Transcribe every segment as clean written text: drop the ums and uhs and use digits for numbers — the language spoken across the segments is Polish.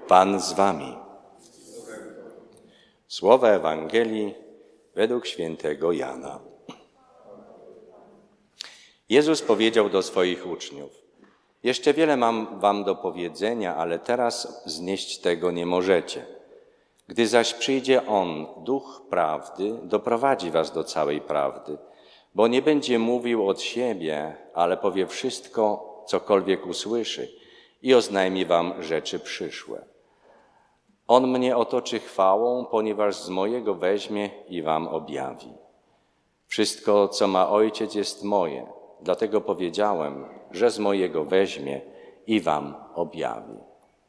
Pan z wami. Słowa Ewangelii według świętego Jana. Jezus powiedział do swoich uczniów: jeszcze wiele mam wam do powiedzenia, ale teraz znieść tego nie możecie. Gdy zaś przyjdzie On, Duch Prawdy, doprowadzi was do całej prawdy, bo nie będzie mówił od siebie, ale powie wszystko, cokolwiek usłyszy i oznajmi wam rzeczy przyszłe. On mnie otoczy chwałą, ponieważ z mojego weźmie i wam objawi. Wszystko, co ma Ojciec, jest moje, dlatego powiedziałem, że z mojego weźmie i wam objawi.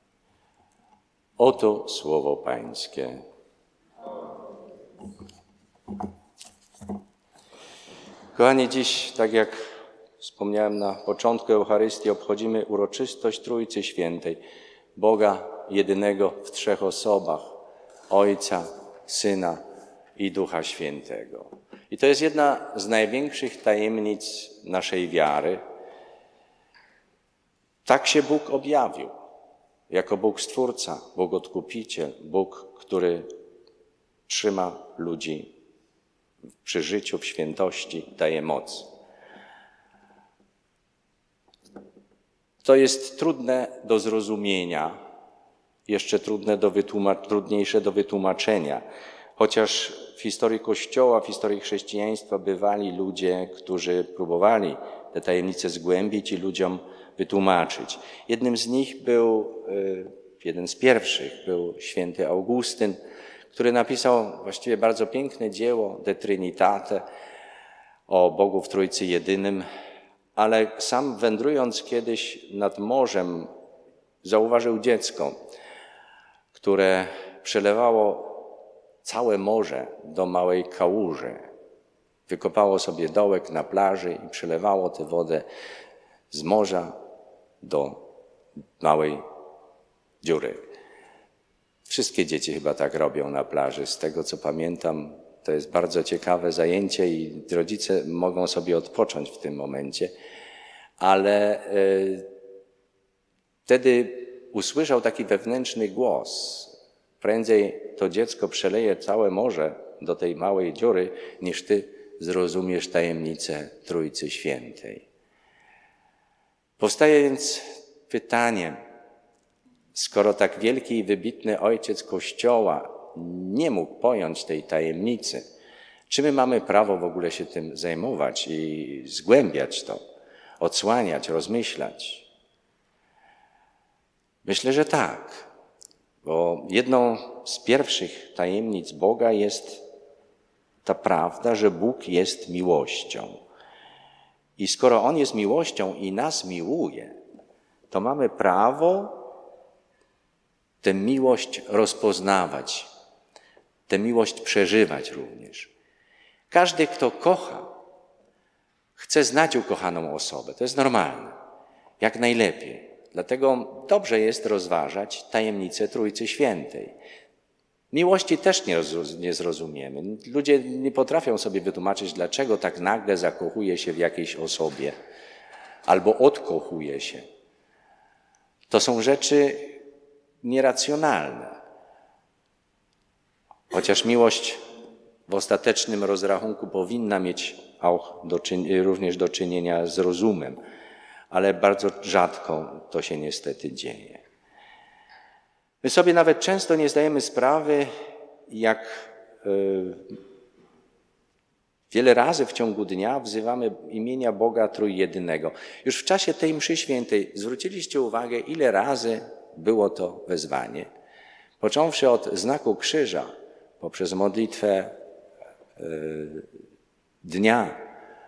Oto słowo Pańskie. Kochani, dziś, tak jak wspomniałem na początku Eucharystii, obchodzimy uroczystość Trójcy Świętej, Boga jedynego w trzech osobach, Ojca, Syna i Ducha Świętego. I to jest jedna z największych tajemnic naszej wiary. Tak się Bóg objawił, jako Bóg Stwórca, Bóg Odkupiciel, Bóg, który trzyma ludzi przy życiu, w świętości, daje moc. To jest trudne do zrozumienia, jeszcze trudniejsze do wytłumaczenia, chociaż w historii Kościoła, w historii chrześcijaństwa bywali ludzie, którzy próbowali te tajemnice zgłębić i ludziom wytłumaczyć. Jeden z pierwszych był święty Augustyn, który napisał właściwie bardzo piękne dzieło De Trinitate o Bogu w Trójcy Jedynym, ale sam wędrując kiedyś nad morzem zauważył dziecko, które przelewało całe morze do małej kałuży. Wykopało sobie dołek na plaży i przelewało tę wodę z morza do małej dziury. Wszystkie dzieci chyba tak robią na plaży. Z tego, co pamiętam, to jest bardzo ciekawe zajęcie i rodzice mogą sobie odpocząć w tym momencie. Ale wtedy usłyszał taki wewnętrzny głos. Prędzej to dziecko przeleje całe morze do tej małej dziury, niż ty zrozumiesz tajemnicę Trójcy Świętej. Powstaje więc pytanie, skoro tak wielki i wybitny Ojciec Kościoła nie mógł pojąć tej tajemnicy, czy my mamy prawo w ogóle się tym zajmować i zgłębiać to, odsłaniać, rozmyślać? Myślę, że tak, bo jedną z pierwszych tajemnic Boga jest ta prawda, że Bóg jest miłością. I skoro On jest miłością i nas miłuje, to mamy prawo tę miłość rozpoznawać, tę miłość przeżywać również. Każdy, kto kocha, chce znać ukochaną osobę. To jest normalne, jak najlepiej. Dlatego dobrze jest rozważać tajemnicę Trójcy Świętej. Miłości też nie zrozumiemy. Ludzie nie potrafią sobie wytłumaczyć, dlaczego tak nagle zakochuje się w jakiejś osobie albo odkochuje się. To są rzeczy nieracjonalne. Chociaż miłość w ostatecznym rozrachunku powinna mieć również do czynienia z rozumem, ale bardzo rzadko to się niestety dzieje. My sobie nawet często nie zdajemy sprawy, jak wiele razy w ciągu dnia wzywamy imienia Boga Trójjedynego. Już w czasie tej mszy świętej zwróciliście uwagę, ile razy było to wezwanie. Począwszy od znaku krzyża, poprzez modlitwę dnia.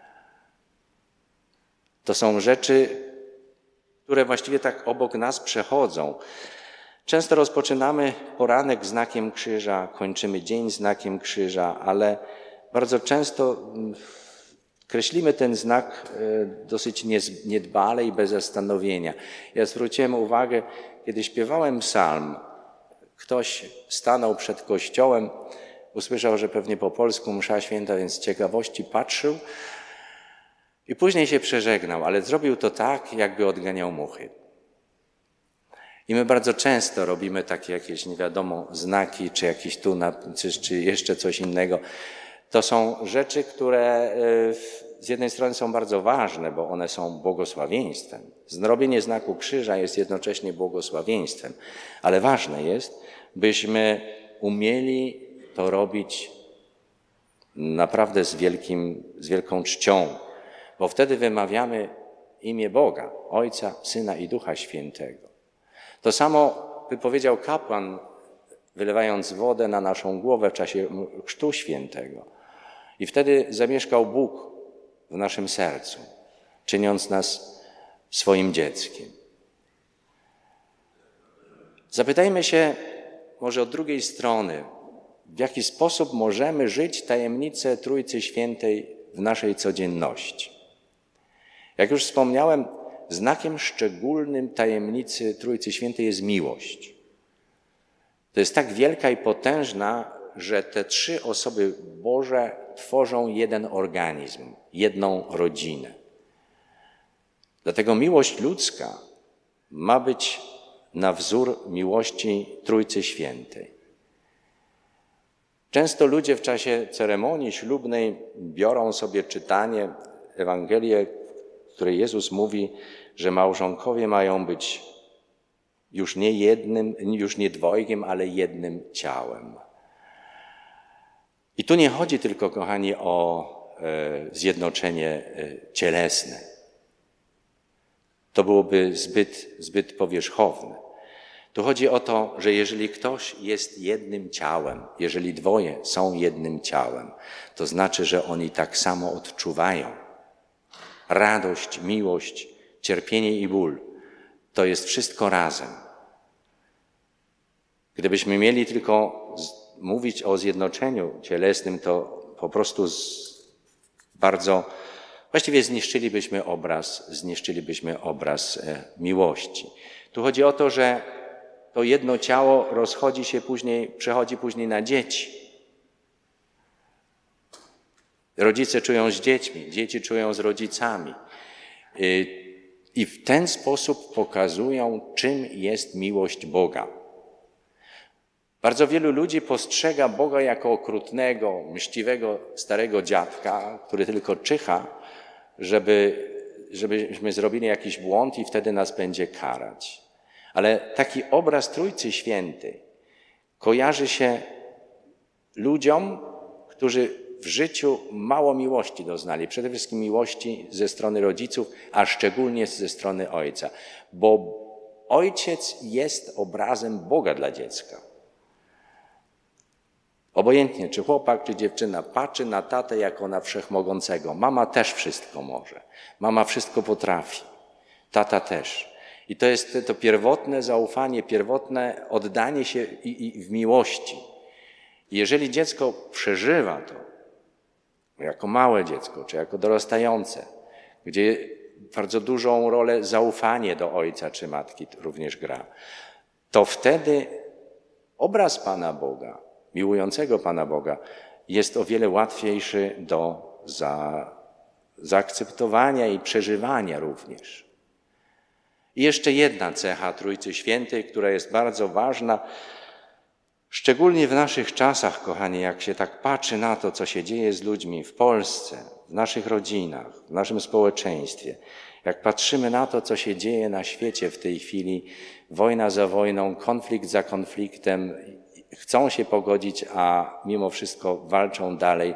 To są rzeczy, które właściwie tak obok nas przechodzą. Często rozpoczynamy poranek znakiem krzyża, kończymy dzień znakiem krzyża, ale bardzo często kreślimy ten znak dosyć niedbale i bez zastanowienia. Ja zwróciłem uwagę, kiedy śpiewałem psalm, ktoś stanął przed kościołem, usłyszał, że pewnie po polsku msza święta, więc z ciekawości patrzył i później się przeżegnał, ale zrobił to tak, jakby odganiał muchy. I my bardzo często robimy takie jakieś, nie wiadomo, znaki, czy jakiś tu napis, czy jeszcze coś innego. To są rzeczy, które z jednej strony są bardzo ważne, bo one są błogosławieństwem. Zrobienie znaku krzyża jest jednocześnie błogosławieństwem, ale ważne jest, byśmy umieli to robić naprawdę z wielką czcią, bo wtedy wymawiamy imię Boga, Ojca, Syna i Ducha Świętego. To samo wypowiedział kapłan, wylewając wodę na naszą głowę w czasie Chrztu Świętego. I wtedy zamieszkał Bóg w naszym sercu, czyniąc nas swoim dzieckiem. Zapytajmy się może od drugiej strony, w jaki sposób możemy żyć tajemnicę Trójcy Świętej w naszej codzienności. Jak już wspomniałem, znakiem szczególnym tajemnicy Trójcy Świętej jest miłość. To jest tak wielka i potężna, że te trzy osoby Boże tworzą jeden organizm, jedną rodzinę. Dlatego miłość ludzka ma być na wzór miłości Trójcy Świętej. Często ludzie w czasie ceremonii ślubnej biorą sobie czytanie, Ewangelię, w której Jezus mówi, że małżonkowie mają być już nie dwojgiem, ale jednym ciałem. I tu nie chodzi tylko, kochani, o zjednoczenie cielesne. To byłoby zbyt powierzchowne. Tu chodzi o to, że jeżeli ktoś jest jednym ciałem, jeżeli dwoje są jednym ciałem, to znaczy, że oni tak samo odczuwają radość, miłość, cierpienie i ból. To jest wszystko razem. Gdybyśmy mieli tylko mówić o zjednoczeniu cielesnym, to po prostu właściwie zniszczylibyśmy obraz miłości. Tu chodzi o to, że to jedno ciało przechodzi później na dzieci. Rodzice czują z dziećmi, dzieci czują z rodzicami. I w ten sposób pokazują, czym jest miłość Boga. Bardzo wielu ludzi postrzega Boga jako okrutnego, mściwego starego dziadka, który tylko czyha, żebyśmy zrobili jakiś błąd i wtedy nas będzie karać. Ale taki obraz Trójcy Świętej kojarzy się ludziom, którzy w życiu mało miłości doznali. Przede wszystkim miłości ze strony rodziców, a szczególnie ze strony Ojca. Bo Ojciec jest obrazem Boga dla dziecka. Obojętnie, czy chłopak, czy dziewczyna patrzy na tatę jako na wszechmogącego. Mama też wszystko może. Mama wszystko potrafi. Tata też. I to jest to pierwotne zaufanie, pierwotne oddanie się i w miłości. I jeżeli dziecko przeżywa to, jako małe dziecko, czy jako dorastające, gdzie bardzo dużą rolę zaufanie do ojca czy matki również gra, to wtedy obraz Pana Boga, miłującego Pana Boga, jest o wiele łatwiejszy do zaakceptowania i przeżywania również. I jeszcze jedna cecha Trójcy Świętej, która jest bardzo ważna, szczególnie w naszych czasach, kochani, jak się tak patrzy na to, co się dzieje z ludźmi w Polsce, w naszych rodzinach, w naszym społeczeństwie, jak patrzymy na to, co się dzieje na świecie w tej chwili, wojna za wojną, konflikt za konfliktem, chcą się pogodzić, a mimo wszystko walczą dalej.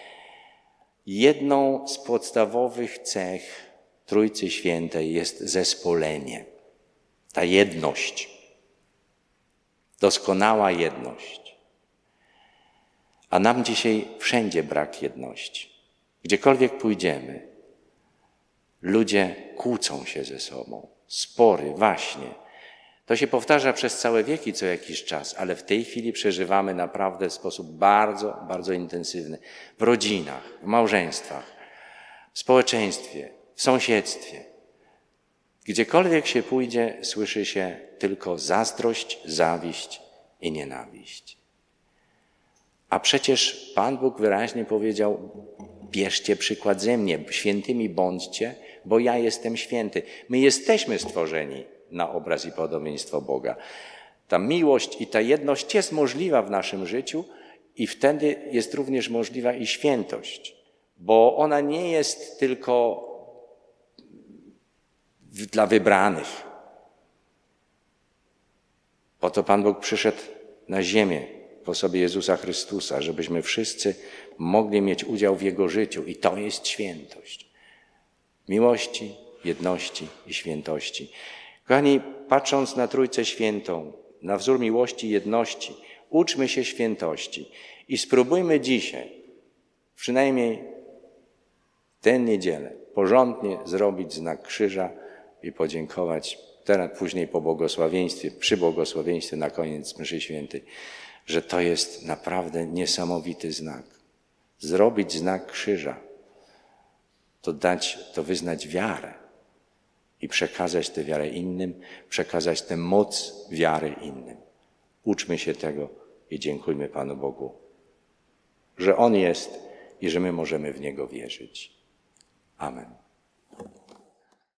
Jedną z podstawowych cech Trójcy Świętej jest zespolenie, ta jedność, doskonała jedność. A nam dzisiaj wszędzie brak jedności. Gdziekolwiek pójdziemy, ludzie kłócą się ze sobą, spory, waśnie. To się powtarza przez całe wieki co jakiś czas, ale w tej chwili przeżywamy naprawdę w sposób bardzo, bardzo intensywny. W rodzinach, w małżeństwach, w społeczeństwie, w sąsiedztwie. Gdziekolwiek się pójdzie, słyszy się tylko zazdrość, zawiść i nienawiść. A przecież Pan Bóg wyraźnie powiedział: bierzcie przykład ze mnie, świętymi bądźcie, bo ja jestem święty. My jesteśmy stworzeni na obraz i podobieństwo Boga. Ta miłość i ta jedność jest możliwa w naszym życiu i wtedy jest również możliwa i świętość, bo ona nie jest tylko dla wybranych. Po to Pan Bóg przyszedł na ziemię w osobie Jezusa Chrystusa, żebyśmy wszyscy mogli mieć udział w Jego życiu i to jest świętość. Miłości, jedności i świętości. Kochani, patrząc na Trójcę Świętą, na wzór miłości i jedności, uczmy się świętości i spróbujmy dzisiaj, przynajmniej tę niedzielę, porządnie zrobić znak krzyża i podziękować teraz, później po błogosławieństwie, przy błogosławieństwie na koniec mszy świętej, że to jest naprawdę niesamowity znak. Zrobić znak krzyża, to wyznać wiarę i przekazać tę wiarę innym, przekazać tę moc wiary innym. Uczmy się tego i dziękujmy Panu Bogu, że On jest i że my możemy w Niego wierzyć. Amen.